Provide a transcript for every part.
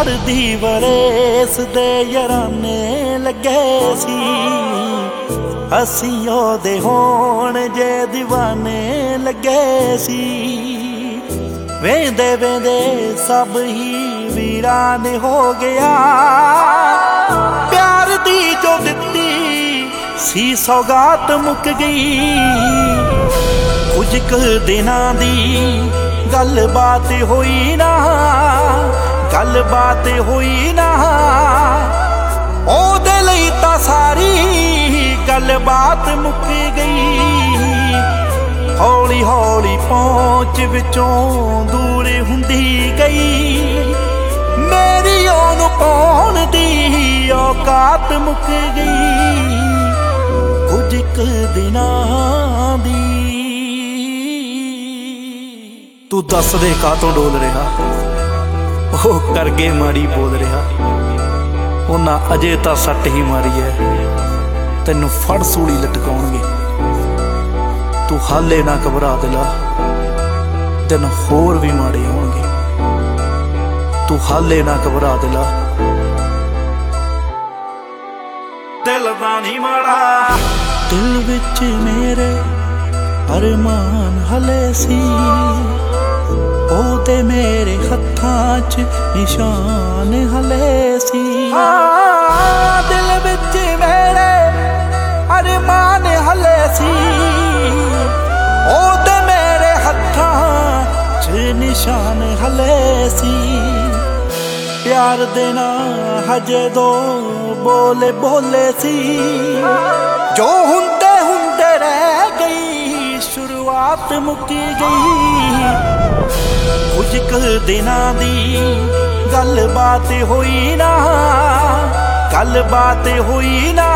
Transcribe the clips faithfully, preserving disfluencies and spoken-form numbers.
ਪੜਦੀ ਵਰੇਸ ਦੇ ਯਾਰਾਨੇ ਲੱਗੇ ਸੀ ਅਸੀਂ ਉਹਦੇ ਹੋਣ ਜੇ ਦੀਵਾਨੇ ਲੱਗੇ ਸੀ ਵੇਂਦੇ ਵੇਂਦੇ ਸਭ ਹੀ ਵੀਰਾਨ ਹੋ ਗਿਆ ਪਿਆਰ ਦੀ ਜੋ ਦਿੱਤੀ ਸੀ ਸੌਗਾਤ ਮੁੱਕ ਗਈ ਕੁਝ ਕੁ ਦਿਨਾਂ ਦੀ ਗੱਲਬਾਤ ਹੋਈ ਨਾ ਗੱਲਬਾਤ ਹੋਈ ਨਾ ਉਹਦੇ ਲਈ ਤਾਂ ਸਾਰੀ ਗੱਲਬਾਤ ਮੁੱਕ ਗਈ ਹੌਲੀ ਹੌਲੀ ਪਹੁੰਚ ਵਿੱਚੋਂ ਦੂਰ ਹੁੰਦੀ ਗਈ ਮੇਰੀ ਉਹਨੂੰ ਪਾਉਣ ਦੀ ਔਕਾਤ ਮੁੱਕ ਗਈ ਕੁਝ ਕੁ ਦਿਨਾਂ ਦੀ ਤੂੰ ਦੱਸ ਦੇ ਕਾਤੋਂ ਡੋਲ ਰਿਹਾ ਉਹ ਕਰਗੇ ਮਾੜੀ ਬੋਲ ਰਿਹਾ ਉਹਨਾਂ ਅਜੇ ਤਾਂ ਸੱਟ ਹੀ ਮਾਰੀ ਐ ਤੈਨੂੰ ਫੜ ਸੂਲੀ ਲਟਕਾਉਣਗੇ ਤੂੰ ਹਾਲੇ ਨਾ ਘਬਰਾ ਦਿਲਾ ਦਿਨ ਹੋਰ ਵੀ ਮਾੜੇ ਆਉਣਗੇ ਤੂੰ ਹਾਲੇ ਨਾ ਘਬਰਾ ਦਿਲਾ ਦਿਲ ਦਾ ਨਹੀਂ ਮਾੜਾ ਦਿਲ ਵਿੱਚ ਮੇਰੇ ਅਰਮਾਨ ਹਲੇ ਸੀ ਉਹਦੇ ਮੇਰੇ ਹੱਥਾਂ 'ਚ ਨਿਸ਼ਾਨ ਹਲੇ ਸੀ ਦਿਲ ਵਿੱਚ ਮੇਰੇ ਅਰਮਾਨ ਹਲੇ ਸੀ ਉਹਦੇ ਮੇਰੇ ਹੱਥਾਂ 'ਚ ਨਿਸ਼ਾਨ ਹਲੇ ਸੀ ਪਿਆਰ ਦੇ ਨਾਲ ਹਜੇ ਦੋ ਬੋਲੇ ਬੋਲੇ ਸੀ ਜੋ ਹੁੰਦੇ ਹੁੰਦੇ ਰਹਿ ਗਈ ਸ਼ੁਰੂਆਤ ਮੁੱਕ ਗਈ ਕੁਝ ਕੁ ਦਿਨਾਂ ਦੀ ਗੱਲਬਾਤ ਹੋਈ ਨਾ ਗੱਲਬਾਤ ਹੋਈ ਨਾ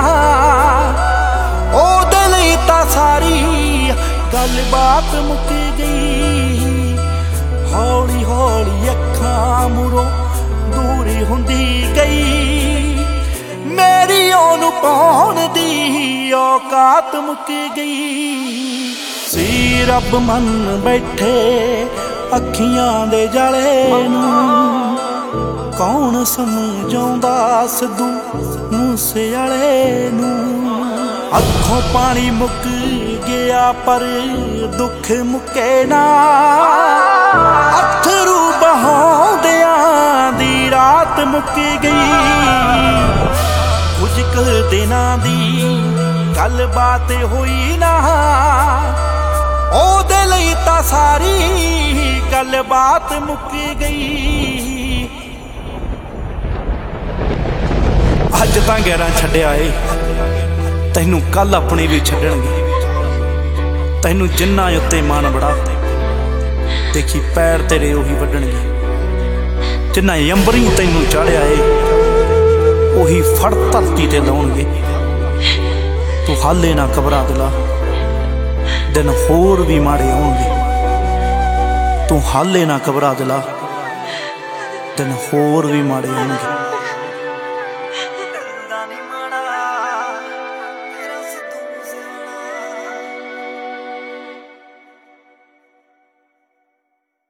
ਉਹਦੇ ਲਈ ਤਾਂ ਸਾਰੀ ਗੱਲਬਾਤ ਮੁੱਕ ਗਈ ਹੌਲੀ ਹੌਲੀ ਅੱਖਾਂ ਮੁਰੋਂ ਦੂਰੀ ਹੁੰਦੀ ਗਈ ਮੇਰੀ ਉਹਨੂੰ ਪਾਉਣ ਦੀ ਔਕਾਤ ਮੁੱਕ ਗਈ ਸੀ ਰੱਬ ਮੰਨ ਬੈਠੇ ਅੱਖੀਆਂ ਦੇ ਜਾਲੇ ਨੂੰ ਕੌਣ ਸਮਝਾਉਂਦਾ ਸਿੱਧੂ ਮੂਸੇਵਾਲੇ ਨੂੰ ਅੱਖੋਂ ਪਾਣੀ ਮੁੱਕ ਗਿਆ ਪਰ ਦੁੱਖ ਮੁੱਕੇ ਨਾ ਅੱਥਰੂ ਬਹਾਉਂਦਿਆਂ ਦੀ ਰਾਤ ਮੁੱਕ ਗਈ ਕੁਝ ਕੁ ਦਿਨਾਂ ਦੀ ਗੱਲਬਾਤ ਹੋਈ ਨਾ ਉਹਦੇ ਲਈ ਤਾਂ ਸਾਰੀ ਗੱਲਬਾਤ ਮੁੱਕ ਗਈ ਅੱਜ ਤਾਂ ਗੈਰਾਂ ਛੱਡਿਆ ਏ ਤੈਨੂੰ ਕੱਲ ਆਪਣੇ ਵੀ ਛੱਡਣਗੇ ਤੈਨੂੰ ਜਿੰਨਾ ਉੱਤੇ ਮਾਣ ਬੜਾ ਦੇਖੀ ਪੈਰ ਤੇਰੇ ਉਹੀ ਵੱਢਣਗੇ ਜਿੰਨਾ ਅੰਬਰੀ ਤੈਨੂੰ ਚਾੜਿਆ ਏ ਉਹੀ ਫੜ ਧਰਤੀ ਤੇ ਲਾਉਣਗੇ ਤੂੰ ਹਾਲੇ ਨਾ ਘਬਰਾ ਦਿਲਾ ਦਿਨ ਹੋਰ ਵੀ ਮਾੜੇ ਆਉਣਗੇ ਤੂੰ ਹਾਲੇ ਨਾ ਘਬਰਾ ਦਿਲਾ ਦਿਨ ਹੋਰ ਵੀ ਮਾੜੇ ਆਉਣਗੇ।